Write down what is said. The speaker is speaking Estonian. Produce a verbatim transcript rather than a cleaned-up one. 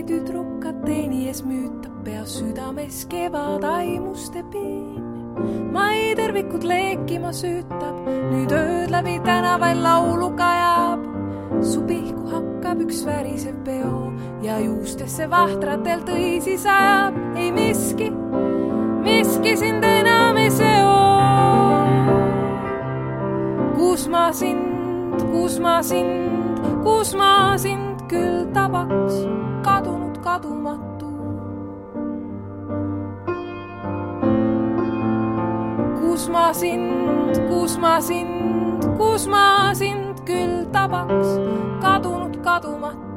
tüdrukat teenies müütab pea südames kevad aimuste piin. Mai tervikud leekima süütab, nüüd ööd läbi tänavail lauluga jääb. Su pihku hakkab üks värisev peo ja juustesse vahtratel tõisi sajab. Ei miski, miski sind enam ei seo. Kus ma sind, kus ma sind, kus ma sind küll tabaks, kadunud kadumatu. Kus ma sind, kus ma sind, kus ma sind küll tabaks, kadunud kadumatu.